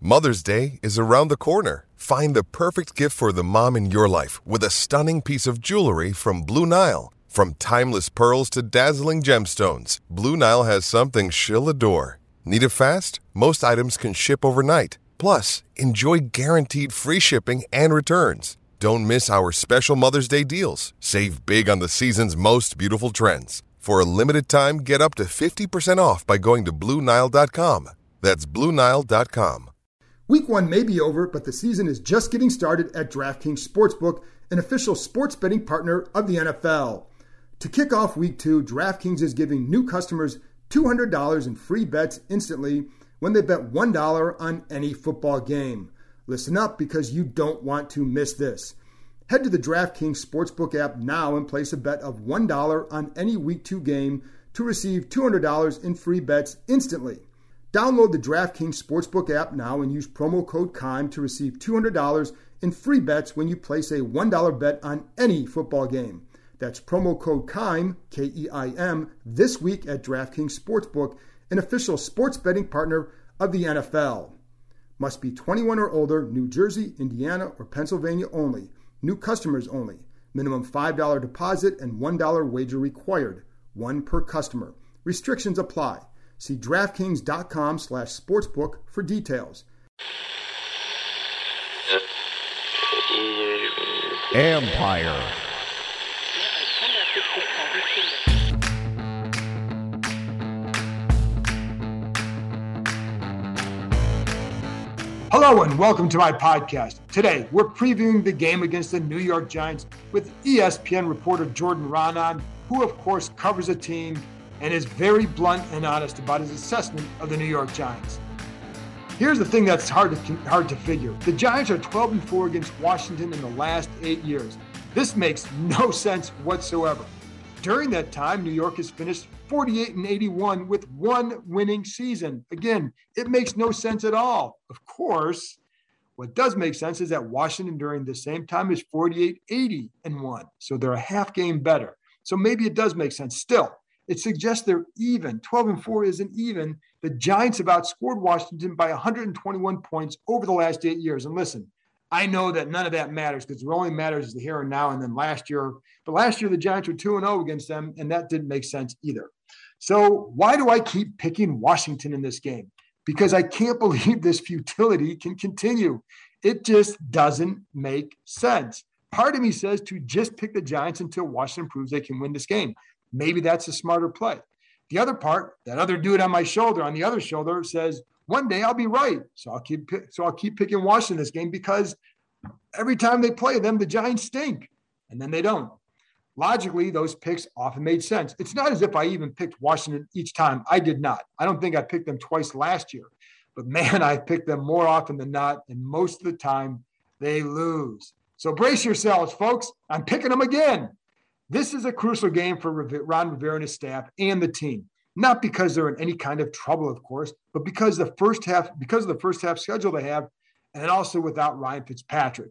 Mother's Day is around the corner. Find the perfect gift for the mom in your life with a stunning piece of jewelry from Blue Nile. From timeless pearls to dazzling gemstones, Blue Nile has something she'll adore. Need it fast? Most items can ship overnight. Plus, enjoy guaranteed free shipping and returns. Don't miss our special Mother's Day deals. Save big on the season's most beautiful trends. For a limited time, get up to 50% off by going to BlueNile.com. That's BlueNile.com. Week 1 may be over, but the season is just getting started at DraftKings Sportsbook, an official sports betting partner of the NFL. To kick off Week 2, DraftKings is giving new customers $200 in free bets instantly when they bet $1 on any football game. Listen up because you don't want to miss this. Head to the DraftKings Sportsbook app now and place a bet of $1 on any Week 2 game to receive $200 in free bets instantly. Download the DraftKings Sportsbook app now and use promo code KEIM to receive $200 in free bets when you place a $1 bet on any football game. That's promo code KEIM, K-E-I-M, this week at DraftKings Sportsbook, an official sports betting partner of the NFL. Must be 21 or older, New Jersey, Indiana, or Pennsylvania only. New customers only. Minimum $5 deposit and $1 wager required. One per customer. Restrictions apply. See DraftKings.com/sportsbook for details. Empire. Hello and welcome to my podcast. Today, we're previewing the game against the New York Giants with ESPN reporter Jordan Raanan, who of course covers the team and is very blunt and honest about his assessment of the New York Giants. Here's the thing that's hard to figure. The Giants are 12-4 against Washington in the last 8 years. This makes no sense whatsoever. During that time, New York has finished 48-81 with one winning season. Again, it makes no sense at all. Of course, what does make sense is that Washington during the same time is 48-80-1. So they're a half game better. So maybe it does make sense. Still, it suggests they're even. 12-4 isn't even. The Giants have outscored Washington by 121 points over the last 8 years. And listen, I know that none of that matters because what only matters is the here and now. And then last year the Giants were 2-0 against them, and that didn't make sense either. So why do I keep picking Washington in this game? Because I can't believe this futility can continue. It just doesn't make sense. Part of me says to just pick the Giants until Washington proves they can win this game. Maybe that's a smarter play. The other part, that other dude on my shoulder, on the other shoulder, says one day I'll be right. So I'll keep picking Washington this game because every time they play them, the Giants stink, and then they don't. Logically, those picks often made sense. It's not as if I even picked Washington each time. I did not. I don't think I picked them twice last year. But man, I picked them more often than not, and most of the time they lose. So brace yourselves, folks. I'm picking them again. This is a crucial game for Ron Rivera and his staff and the team. Not because they're in any kind of trouble, of course, but because of the first half schedule they have, and also without Ryan Fitzpatrick.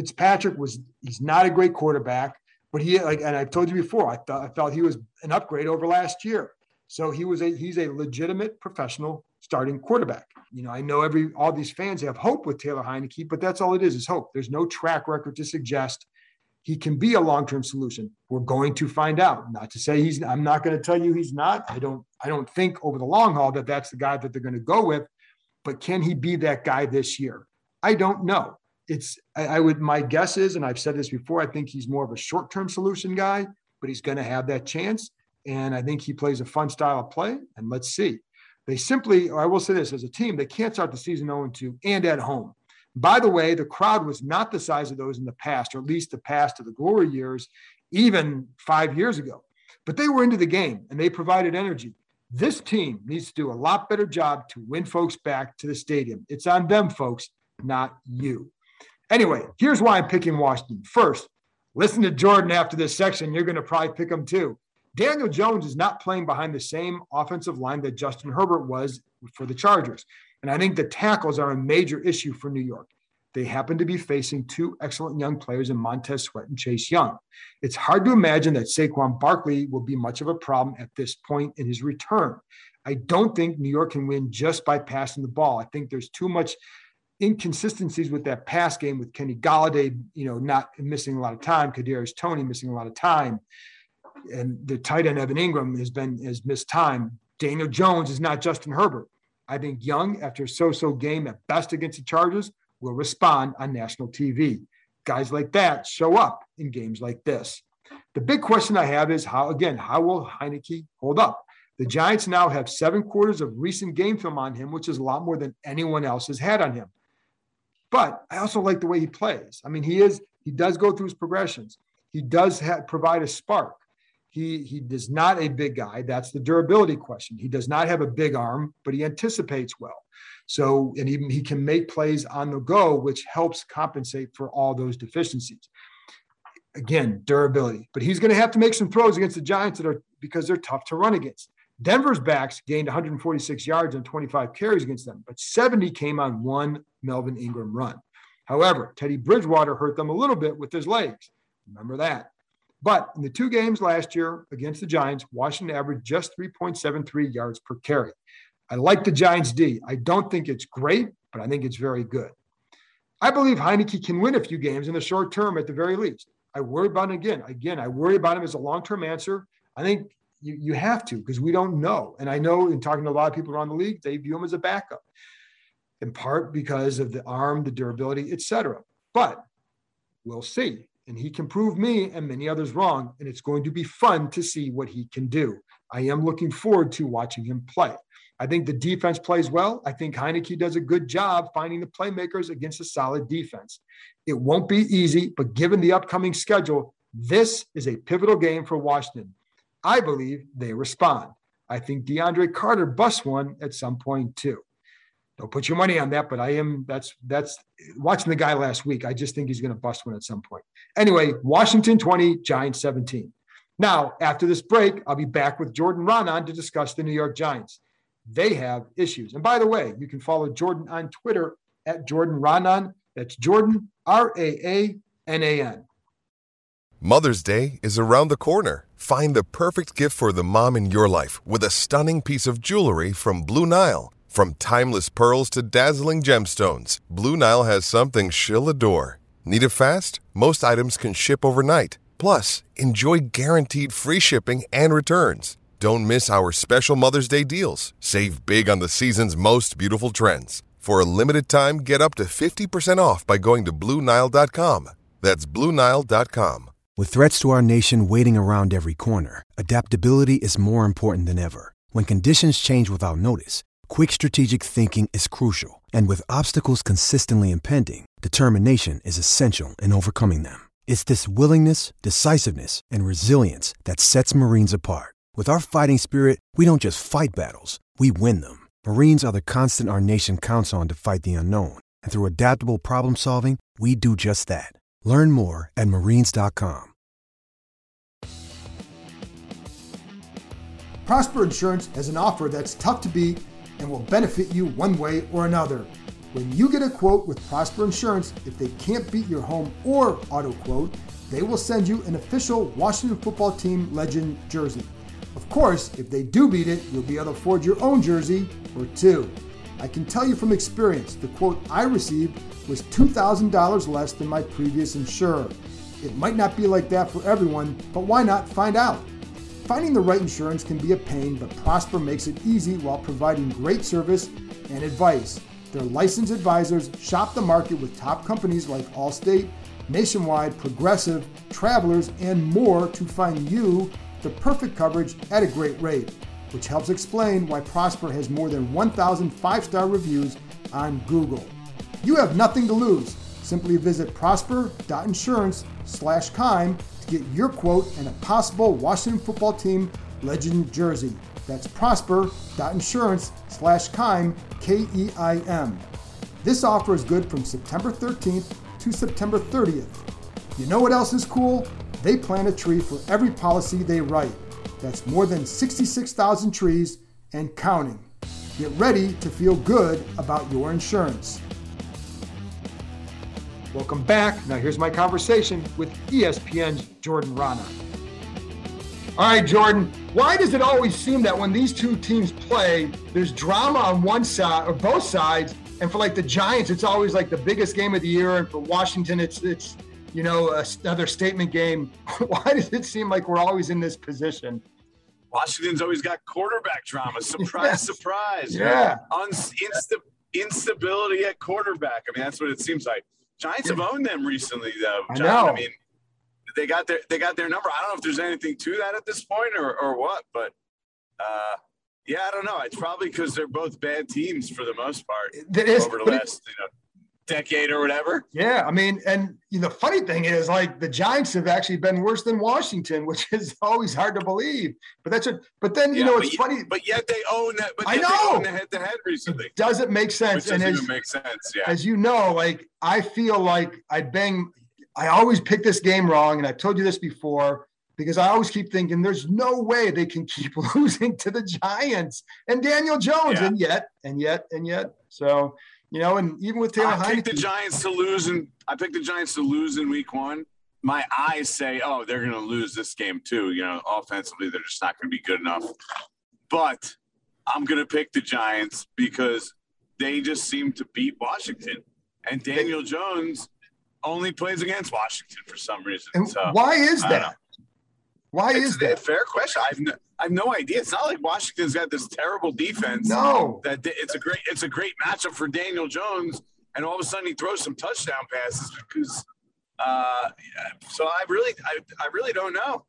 He's not a great quarterback, but and I told you before, I felt he was an upgrade over last year. So he's a legitimate professional starting quarterback. You know, I know all these fans have hope with Taylor Heinicke, but that's all it is hope. There's no track record to suggest he can be a long-term solution. We're going to find out. Not to say I'm not going to tell you he's not. I don't think over the long haul that that's the guy that they're going to go with, but can he be that guy this year? I don't know. My guess is, and I've said this before, I think he's more of a short-term solution guy, but he's going to have that chance. And I think he plays a fun style of play, and let's see. I will say this, as a team, they can't start the season 0-2 and at home. By the way, the crowd was not the size of those in the past, or at least the past of the glory years, even 5 years ago. But they were into the game, and they provided energy. This team needs to do a lot better job to win folks back to the stadium. It's on them, folks, not you. Anyway, here's why I'm picking Washington. First, listen to Jordan after this section. You're going to probably pick him too. Daniel Jones is not playing behind the same offensive line that Justin Herbert was for the Chargers. And I think the tackles are a major issue for New York. They happen to be facing two excellent young players in Montez Sweat and Chase Young. It's hard to imagine that Saquon Barkley will be much of a problem at this point in his return. I don't think New York can win just by passing the ball. I think there's too much inconsistencies with that pass game with Kenny Golladay, not missing a lot of time, Kadarius Toney missing a lot of time, and the tight end Evan Ingram has missed time. Daniel Jones is not Justin Herbert. I think Young, after a so-so game at best against the Chargers, will respond on national TV. Guys like that show up in games like this. The big question I have is how will Heinicke hold up? The Giants now have 7 quarters of recent game film on him, which is a lot more than anyone else has had on him. But I also like the way he plays. I mean, he does go through his progressions. He does provide a spark. He is not a big guy. That's the durability question. He does not have a big arm, but he anticipates well. So, and he can make plays on the go, which helps compensate for all those deficiencies. Again, durability. But he's going to have to make some throws against the Giants because they're tough to run against. Denver's backs gained 146 yards and 25 carries against them, but 70 came on one Melvin Ingram run. However, Teddy Bridgewater hurt them a little bit with his legs. Remember that. But in the 2 games last year against the Giants, Washington averaged just 3.73 yards per carry. I like the Giants' D. I don't think it's great, but I think it's very good. I believe Heinicke can win a few games in the short term at the very least. I worry about him again. I worry about him as a long-term answer. I think you have to, because we don't know. And I know in talking to a lot of people around the league, they view him as a backup, in part because of the arm, the durability, etc. But we'll see. And he can prove me and many others wrong, and it's going to be fun to see what he can do. I am looking forward to watching him play. I think the defense plays well. I think Heinicke does a good job finding the playmakers against a solid defense. It won't be easy, but given the upcoming schedule, this is a pivotal game for Washington. I believe they respond. I think DeAndre Carter busts one at some point too. Don't put your money on that, but that's watching the guy last week. I just think he's going to bust one at some point. Anyway, Washington 20, Giants 17. Now, after this break, I'll be back with Jordan Raanan to discuss the New York Giants. They have issues. And by the way, you can follow Jordan on Twitter at Jordan Raanan. That's Jordan, Raanan. Mother's Day is around the corner. Find the perfect gift for the mom in your life with a stunning piece of jewelry from Blue Nile. From timeless pearls to dazzling gemstones, Blue Nile has something she'll adore. Need it fast? Most items can ship overnight. Plus, enjoy guaranteed free shipping and returns. Don't miss our special Mother's Day deals. Save big on the season's most beautiful trends. For a limited time, get up to 50% off by going to BlueNile.com. That's BlueNile.com. With threats to our nation waiting around every corner, adaptability is more important than ever. When conditions change without notice, quick strategic thinking is crucial. And with obstacles consistently impending, determination is essential in overcoming them. It's this willingness, decisiveness, and resilience that sets Marines apart. With our fighting spirit, we don't just fight battles, we win them. Marines are the constant our nation counts on to fight the unknown. And through adaptable problem solving, we do just that. Learn more at Marines.com. Prosper Insurance has an offer that's tough to beat and will benefit you one way or another. When you get a quote with Prosper Insurance, if they can't beat your home or auto quote, they will send you an official Washington football team legend jersey. Of course, if they do beat it, you'll be able to afford your own jersey or 2. I can tell you from experience, the quote I received was $2,000 less than my previous insurer. It might not be like that for everyone, but why not find out? Finding the right insurance can be a pain, but Prosper makes it easy while providing great service and advice. Their licensed advisors shop the market with top companies like Allstate, Nationwide, Progressive, Travelers, and more to find you the perfect coverage at a great rate, which helps explain why Prosper has more than 1,000 5-star reviews on Google. You have nothing to lose. Simply visit prosper.insurance/Keim to get your quote and a possible Washington football team legend jersey. That's prosper.insurance/Keim, Keim. This offer is good from September 13th to September 30th. You know what else is cool? They plant a tree for every policy they write. That's more than 66,000 trees and counting. Get ready to feel good about your insurance. Welcome back. Now here's my conversation with ESPN's Jordan Raanan. All right, Jordan, why does it always seem that when these two teams play, there's drama on one side or both sides, And for like the Giants, it's always like the biggest game of the year. And for Washington, it's another statement game. Why does it seem like we're always in this position? Washington's always got quarterback drama. Surprise, surprise. Yeah. Instability at quarterback. I mean, that's what it seems like. Giants have owned them recently, though. John. I know. I mean, they got their number. I don't know if there's anything to that at this point or what, but yeah, I don't know. It's probably because they're both bad teams for the most part over the last decade or whatever. Yeah, I mean, and the funny thing is, like, the Giants have actually been worse than Washington, which is always hard to believe. But that's it. But then it's funny. But yet they own that. But I know. They own the head-to-head recently. It doesn't make sense. Which doesn't even make sense. Yeah. As you know, like, I feel like I always pick this game wrong, and I've told you this before, because I always keep thinking there's no way they can keep losing to the Giants and Daniel Jones, and yet. So. And even with Taylor Heinicke. I picked the Giants to lose in week 1. My eyes say, oh, they're going to lose this game too. Offensively, they're just not going to be good enough. But I'm going to pick the Giants because they just seem to beat Washington. And Daniel Jones only plays against Washington for some reason. And so, why is that? Why is that? Fair question. I have no idea. It's not like Washington's got this terrible defense. No, that it's a great matchup for Daniel Jones, and all of a sudden he throws some touchdown passes because. So I really don't know.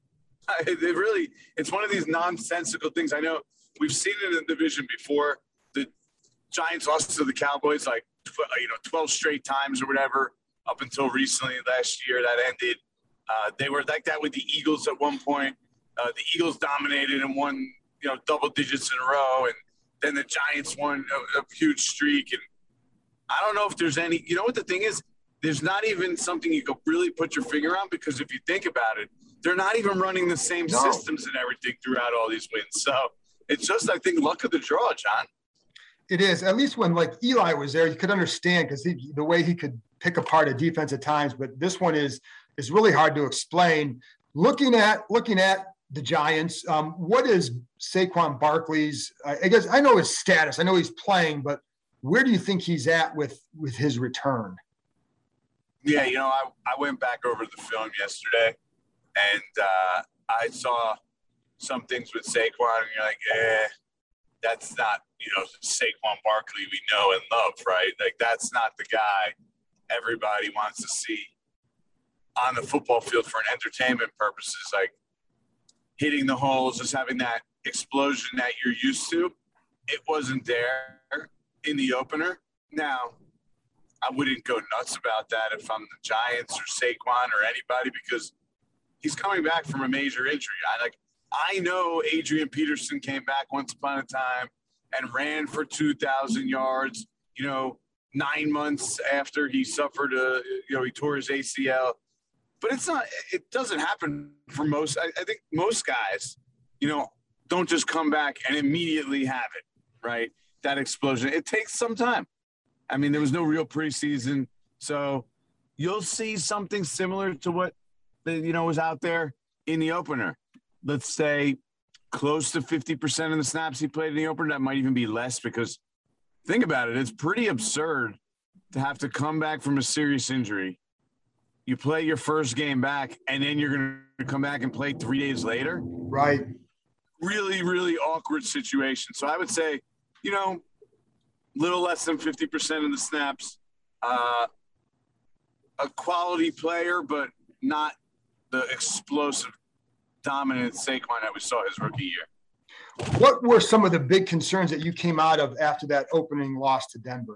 It's one of these nonsensical things. I know we've seen it in the division before. The Giants lost to the Cowboys 12 straight times or whatever up until recently last year. That ended. They were like that with the Eagles at one point. The Eagles dominated and won, double digits in a row. And then the Giants won a huge streak. And I don't know if there's any – what the thing is? There's not even something you could really put your finger on because if you think about it, they're not even running the same systems and everything throughout all these wins. So it's just, I think, luck of the draw, John. It is. At least when, like, Eli was there, you could understand because the way he could pick apart a defense at times. But this one is really hard to explain. Looking at the Giants, what is Saquon Barkley's? I guess I know his status. I know he's playing, but where do you think he's at with his return? Yeah, I went back over the film yesterday, and I saw some things with Saquon, and you're like, that's not Saquon Barkley we know and love, right? Like that's not the guy everybody wants to see on the football field for an entertainment purposes, like hitting the holes, just having that explosion that you're used to. It wasn't there in the opener. Now, I wouldn't go nuts about that if I'm the Giants or Saquon or anybody because he's coming back from a major injury. I know Adrian Peterson came back once upon a time and ran for 2,000 yards, 9 months after he suffered he tore his ACL. But it doesn't happen for most. I think most guys, don't just come back and immediately have it, right? That explosion. It takes some time. I mean, there was no real preseason. So you'll see something similar to what, was out there in the opener. Let's say close to 50% of the snaps he played in the opener. That might even be less because think about it. It's pretty absurd to have to come back from a serious injury. You play your first game back, and then you're going to come back and play 3 days later. Right. Really, really awkward situation. So I would say, little less than 50% of the snaps. A quality player, but not the explosive, dominant Saquon that we saw his rookie year. What were some of the big concerns that you came out of after that opening loss to Denver?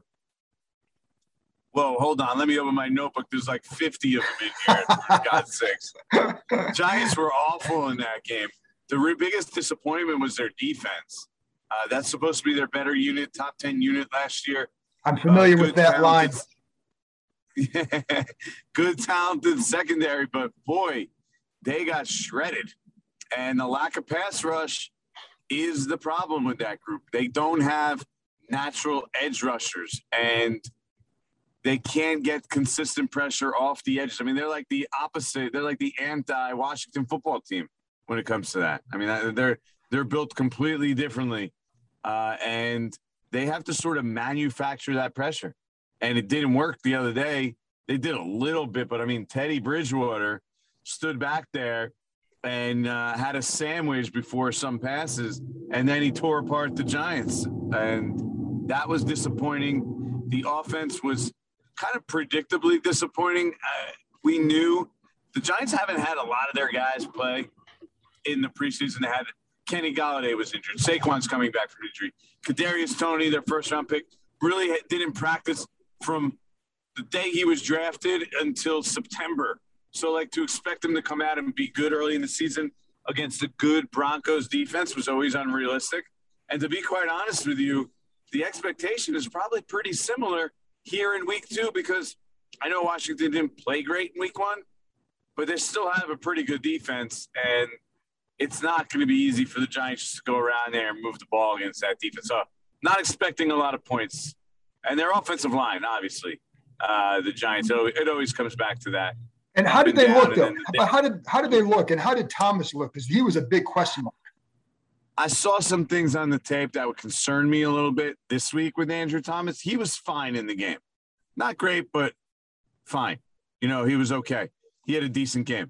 Whoa, hold on. Let me open my notebook. There's like 50 of them in here, for God's sakes. Giants were awful in that game. The biggest disappointment was their defense. That's supposed to be their better unit, top 10 unit last year. I'm familiar with that line. Good, talented secondary, but boy, they got shredded. And the lack of pass rush is the problem with that group. They don't have natural edge rushers, and they can't get consistent pressure off the edges. I mean, they're like the opposite. They're like the anti-Washington football team when it comes to that. I mean, they're built completely differently. And they have to sort of manufacture that pressure. And it didn't work the other day. They did a little bit, but I mean, Teddy Bridgewater stood back there and had a sandwich before some passes, and then he tore apart the Giants. And that was disappointing. The offense was kind of predictably disappointing. We knew the Giants haven't had a lot of their guys play in the preseason. They had Kenny Golladay was injured. Saquon's coming back from injury. Kadarius Toney, their first-round pick, really didn't practice from the day he was drafted until September. So, like, to expect him to come out and be good early in the season against a good Broncos defense was always unrealistic. And to be quite honest with you, the expectation is probably pretty similar here in week 2, because I know Washington didn't play great in week 1, but they still have a pretty good defense, and it's not going to be easy for the Giants to go around there and move the ball against that defense. So not expecting a lot of points. And their offensive line, obviously, the Giants, it always comes back to that. And how did they look, though? How did they look, and how did Thomas look? Because he was a big question mark. I saw some things on the tape that would concern me a little bit this week with Andrew Thomas. He was fine in the game. Not great, but fine. He was okay. He had a decent game.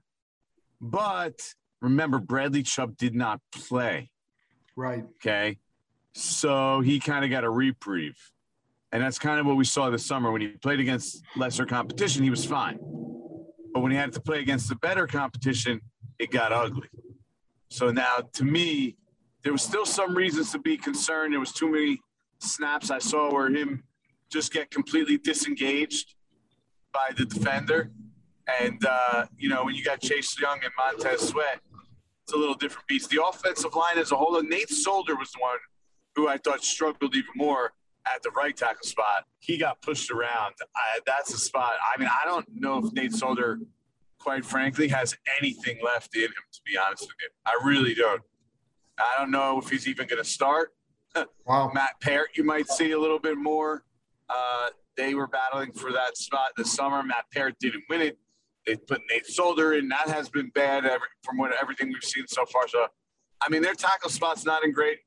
But remember, Bradley Chubb did not play. Right. Okay. So he kind of got a reprieve. And that's kind of what we saw this summer. When he played against lesser competition, he was fine. But when he had to play against the better competition, it got ugly. So now, to me, there was still some reasons to be concerned. There was too many snaps I saw where him just get completely disengaged by the defender. And, when you got Chase Young and Montez Sweat, it's a little different beast. The offensive line as a whole, Nate Solder was the one who I thought struggled even more at the right tackle spot. He got pushed around. That's a spot. I mean, I don't know if Nate Solder, quite frankly, has anything left in him, to be honest with you. I really don't. I don't know if he's even going to start. Wow. Matt Parrott, you might see a little bit more. They were battling for that spot this summer. Matt Parrott didn't win it. They put Nate Solder in. That has been bad from everything we've seen so far. So, I mean, their tackle spot's not in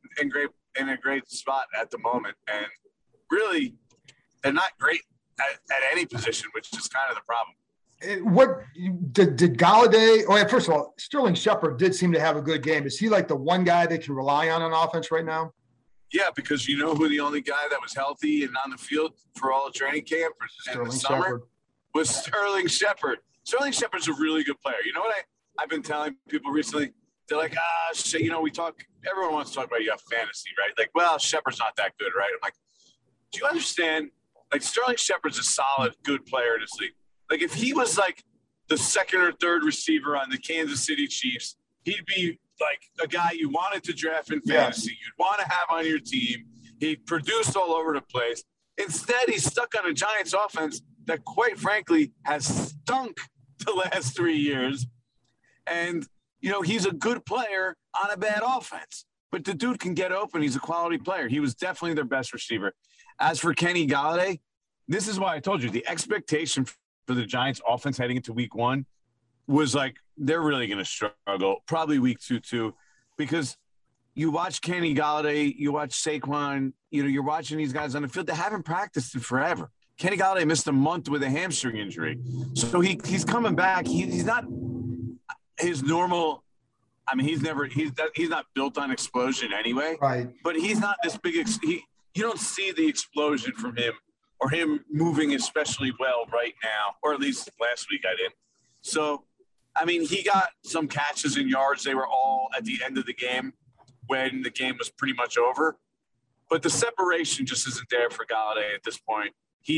a great spot at the moment. And really, they're not great at any position, which is kind of the problem. What did Golladay – first of all, Sterling Shepard did seem to have a good game. Is he like the one guy they can rely on offense right now? Yeah, because you know who the only guy that was healthy and on the field for all of training camp and the summer was Sterling Shepard. Sterling Shepard's a really good player. You know what I've been telling people recently? They're like, shit, everyone wants to talk about fantasy, right? Like, well, Shepard's not that good, right? I'm like, do you understand? Like, Sterling Shepard's a solid, good player in this league. Like, if he was like the second or third receiver on the Kansas City Chiefs, he'd be like a guy you wanted to draft in fantasy. Yeah. You'd want to have on your team. He produced all over the place. Instead, he's stuck on a Giants offense that, quite frankly, has stunk the last 3 years. And, he's a good player on a bad offense. But the dude can get open. He's a quality player. He was definitely their best receiver. As for Kenny Golladay, this is why I told you the expectation for the Giants offense heading into week 1 was like, they're really going to struggle, probably week 2 too, because you watch Kenny Golladay, you watch Saquon, you're watching these guys on the field that haven't practiced in forever. Kenny Golladay missed a month with a hamstring injury. So he's coming back. He's not his normal. I mean, he's not built on explosion anyway. Right. But he's not this big. You don't see the explosion from him or him moving especially well right now, or at least last week I didn't. So, I mean, he got some catches and yards. They were all at the end of the game when the game was pretty much over. But the separation just isn't there for Golladay at this point.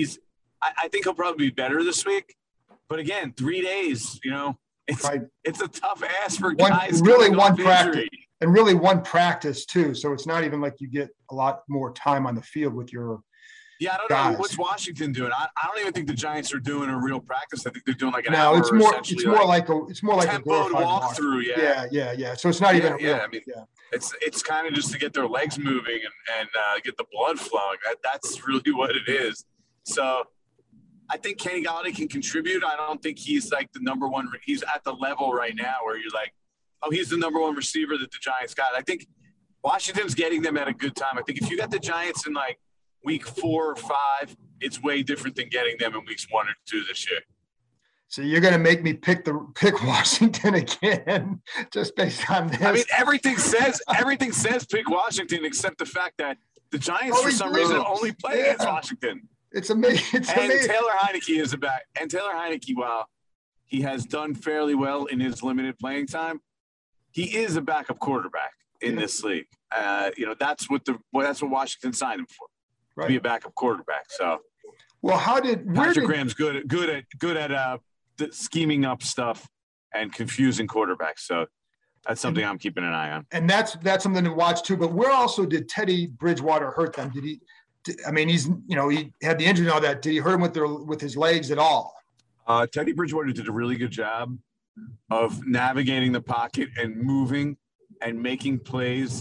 I think he'll probably be better this week. But again, 3 days, it's a tough ask for guys. Really one practice. And really one practice too. So it's not even like you get a lot more time on the field with your I don't know. What's Washington doing? I don't even think the Giants are doing a real practice. I think they're doing like an hour. It's more like a glorified walkthrough. Yeah. So it's not even. It's kind of just to get their legs moving and get the blood flowing. That's really what it is. So I think Kenny Golladay can contribute. I don't think he's like the number one. He's at the level right now where you're like, oh, he's the number one receiver that the Giants got. I think Washington's getting them at a good time. I think if you got the Giants in like week 4 or 5, it's way different than getting them in weeks 1 or 2 this year. So you're going to make me pick Washington again, just based on this. I mean, everything says pick Washington, except the fact that the Giants, for some reason, only play against Washington. It's amazing. Taylor Heineke is a back. And Taylor Heineke, while he has done fairly well in his limited playing time, he is a backup quarterback in this league. That's what Washington signed him for, to be a backup quarterback. So, well, Patrick Graham's good at scheming up stuff and confusing quarterbacks. So that's something I'm keeping an eye on. And that's something to watch too. But where also did Teddy Bridgewater hurt them? He had the injury and all that. Did he hurt him with his legs at all? Teddy Bridgewater did a really good job of navigating the pocket and moving and making plays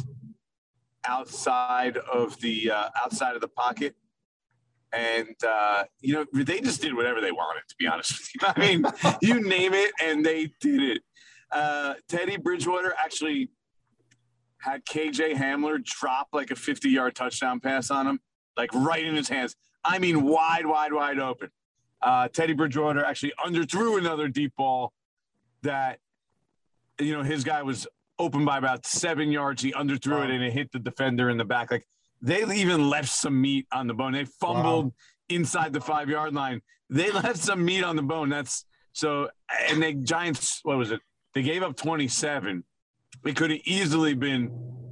outside of the pocket. And, they just did whatever they wanted, to be honest with you. I mean, you name it, and they did it. Teddy Bridgewater actually had KJ Hamler drop like a 50-yard touchdown pass on him, like right in his hands. I mean, wide open. Teddy Bridgewater actually underthrew another deep ball that, his guy was open by about 7 yards. He underthrew it, and it hit the defender in the back. Like, they even left some meat on the bone. They fumbled inside the 5-yard line. They left some meat on the bone. And the Giants, what was it? They gave up 27. It could have easily been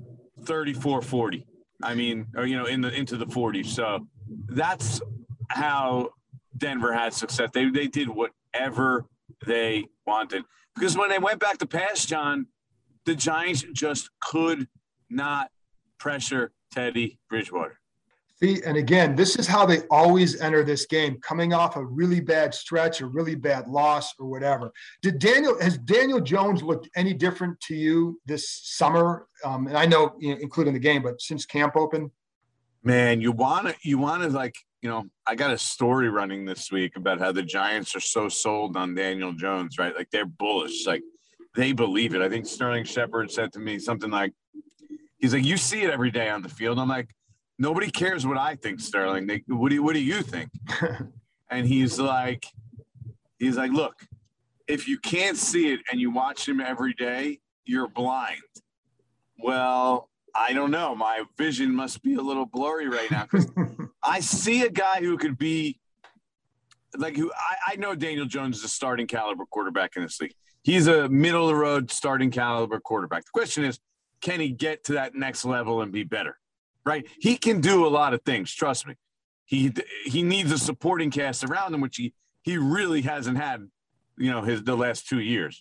34-40. I mean, or, into the 40s. So that's how Denver had success. They did whatever they wanted. Because when they went back to pass, John, the Giants just could not pressure Teddy Bridgewater. See, and again, this is how they always enter this game, coming off a really bad stretch, a really bad loss, or whatever. Has Daniel Jones looked any different to you this summer? And I know, including the game, but since camp opened? Man, you want to I got a story running this week about how the Giants are so sold on Daniel Jones, right? Like, they're bullish. Like, they believe it. I think Sterling Shepard said to me something like, he's like, you see it every day on the field. I'm like, nobody cares what I think, Sterling. What do you think? And he's like, look, if you can't see it and you watch him every day, you're blind. Well, I don't know. My vision must be a little blurry right now, because I see a guy who could be like, I know Daniel Jones is a starting caliber quarterback in this league. He's a middle of the road starting caliber quarterback. The question is, can he get to that next level and be better? Right? He can do a lot of things. Trust me. He needs a supporting cast around him, which he really hasn't had, the last 2 years.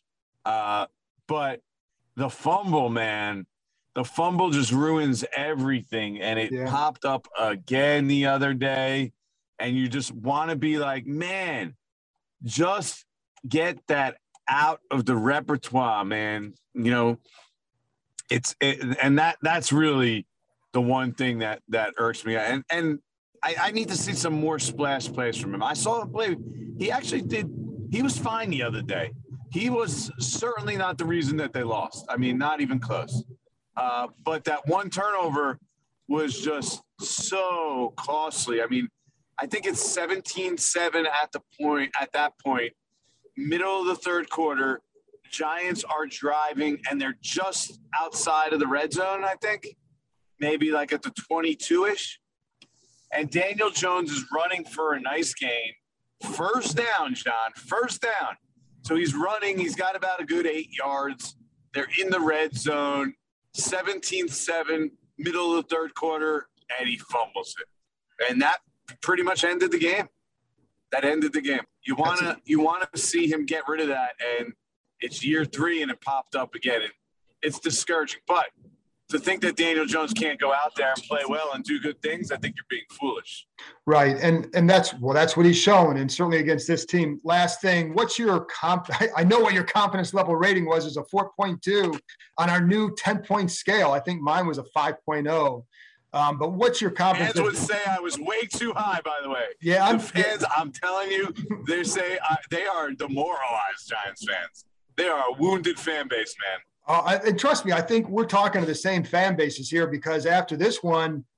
But the fumble, man, the fumble just ruins everything. And it popped up again the other day. And you just want to be like, man, just get that out of the repertoire, man. That's really the one thing that irks me. And I need to see some more splash plays from him. I saw him play. He was fine the other day. He was certainly not the reason that they lost. I mean, not even close. But that one turnover was just so costly. I mean, I think it's 17-7 at that point, middle of the third quarter. Giants are driving, and they're just outside of the red zone, I think, maybe like at the 22-ish. And Daniel Jones is running for a nice gain. First down, John, first down. So he's running. He's got about a good 8 yards. They're in the red zone, 17-7, middle of the third quarter, and he fumbles it. And that pretty much ended the game. That ended the game. You want to see him get rid of that, and it's year 3 and it popped up again. And it's discouraging. But to think that Daniel Jones can't go out there and play well and do good things, I think you're being foolish. Right. And that's what he's shown. And certainly against this team. Last thing, what's your I know what your confidence level rating was, is a 4.2 on our new 10-point scale. I think mine was a 5.0. But what's your confidence? Fans would say I was way too high, by the way. Yeah. I'm telling you, they say they are demoralized Giants fans. They are a wounded fan base, man. And trust me, I think we're talking to the same fan bases here, because after this one,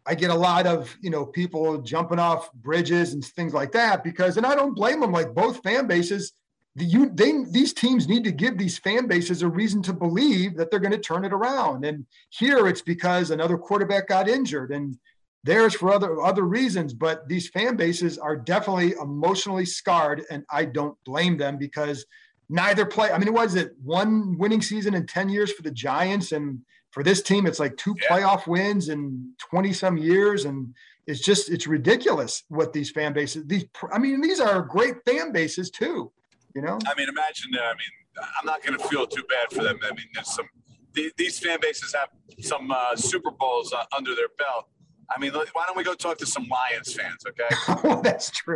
I get a lot of, people jumping off bridges and things like that and I don't blame them. Like both fan bases, these teams need to give these fan bases a reason to believe that they're going to turn it around. And here it's because another quarterback got injured, and there's for other reasons. But these fan bases are definitely emotionally scarred, and I don't blame them because neither play. I mean, was it one winning season in 10 years for the Giants, and for this team, it's like 2 playoff wins in 20 some years. And it's ridiculous what these fan bases, these are great fan bases too. Imagine, I'm not going to feel too bad for them. There's these fan bases have some Super Bowls under their belt. Why don't we go talk to some Lions fans, okay? Oh, that's true.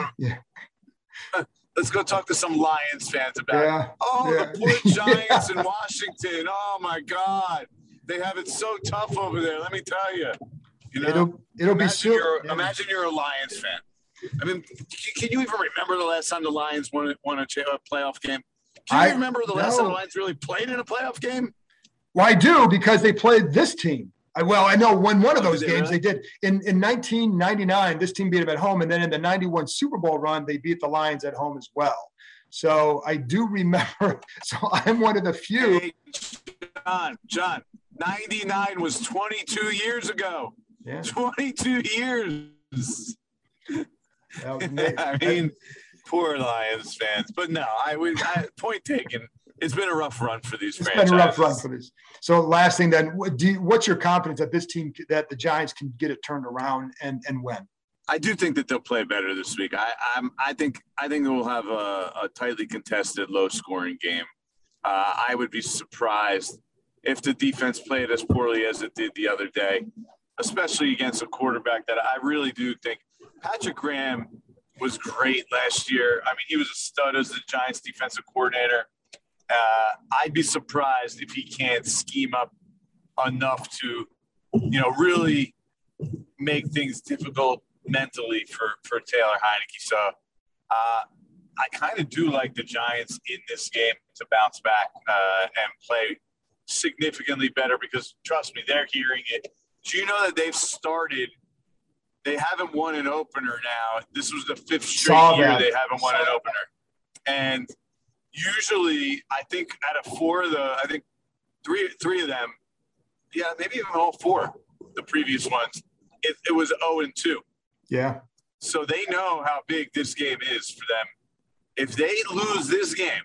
Let's go talk to some Lions fans about the poor Giants in Washington. Oh, my God. They have it so tough over there, let me tell you. It'll be super. Imagine you're a Lions fan. Can you even remember the last time the Lions won a playoff game? Can you remember the last time the Lions really played in a playoff game? Well, I do, because they played this team. I know when one of those games they did. In 1999, this team beat them at home. And then in the 91 Super Bowl run, they beat the Lions at home as well. So I do remember. So I'm one of the few. Hey, John, 99 was 22 years ago. Yeah. 22 years. Poor Lions fans. But no, point taken. It's been a rough run for these franchises. It's been a rough run for these. So last thing then, what's your confidence that this team, that the Giants can get it turned around, and when? I do think that they'll play better this week. I think we'll have a tightly contested, low-scoring game. I would be surprised if the defense played as poorly as it did the other day, especially against a quarterback that I really do think Patrick Graham was great last year. He was a stud as the Giants defensive coordinator. I'd be surprised if he can't scheme up enough to, really make things difficult mentally for Taylor Heineke. So I kind of do like the Giants in this game to bounce back and play significantly better because, trust me, they're hearing it. Do you know that they haven't won an opener now? This was the 5th straight year they haven't won an opener. And usually, I think out of 4 of I think three of them, maybe even all 4, the previous ones, it was 0-2. Yeah. So they know how big this game is for them. If they lose this game,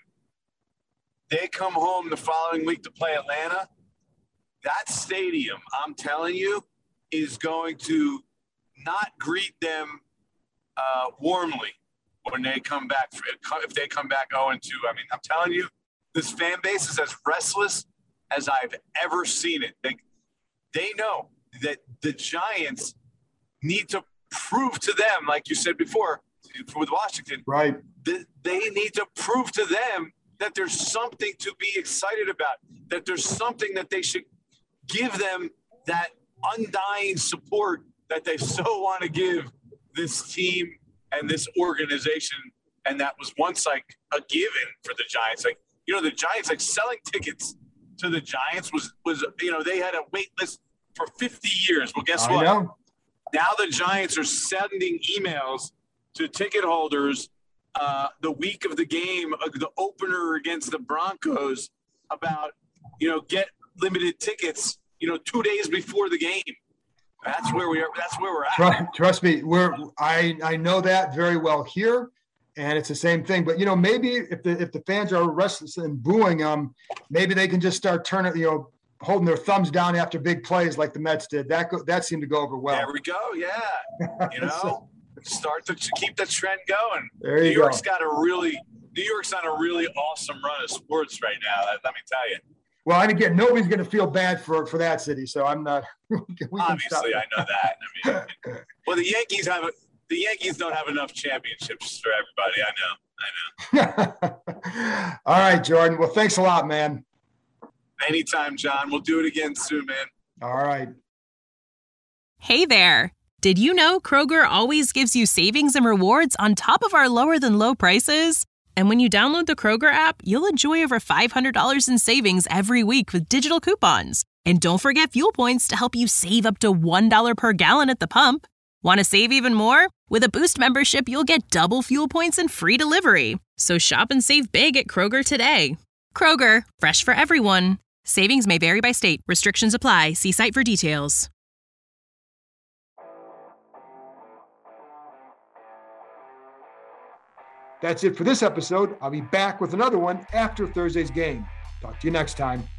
they come home the following week to play Atlanta. That stadium, I'm telling you, is going to not greet them warmly when they come back. If they come back 0-2, I'm telling you, this fan base is as restless as I've ever seen it. They know that the Giants need to prove to them, like you said before, with Washington, right? They need to prove to them that there's something to be excited about, that there's something that they should give them, that undying support that they so want to give this team and this organization. And that was once like a given for the Giants. The Giants, selling tickets to the Giants was they had a wait list for 50 years. Well, guess what? Know. Now the Giants are sending emails to ticket holders the week of the game, the opener against the Broncos, about, get limited tickets, 2 days before the game. That's where we are. That's where we're at. Trust me, I know that very well here, and it's the same thing. But maybe if the fans are restless and booing them, maybe they can just start turning, holding their thumbs down after big plays like the Mets did. That seemed to go over well. There we go. Yeah, start to keep the trend going. There you go. New York's on a really awesome run of sports right now. Let me tell you. Well, and again, nobody's going to feel bad for that city, so I'm not. Obviously, I know that. Well, the Yankees don't have enough championships for everybody. I know. All right, Jordan. Well, thanks a lot, man. Anytime, John. We'll do it again soon, man. All right. Hey there. Did you know Kroger always gives you savings and rewards on top of our lower than low prices? And when you download the Kroger app, you'll enjoy over $500 in savings every week with digital coupons. And don't forget fuel points to help you save up to $1 per gallon at the pump. Want to save even more? With a Boost membership, you'll get double fuel points and free delivery. So shop and save big at Kroger today. Kroger, fresh for everyone. Savings may vary by state. Restrictions apply. See site for details. That's it for this episode. I'll be back with another one after Thursday's game. Talk to you next time.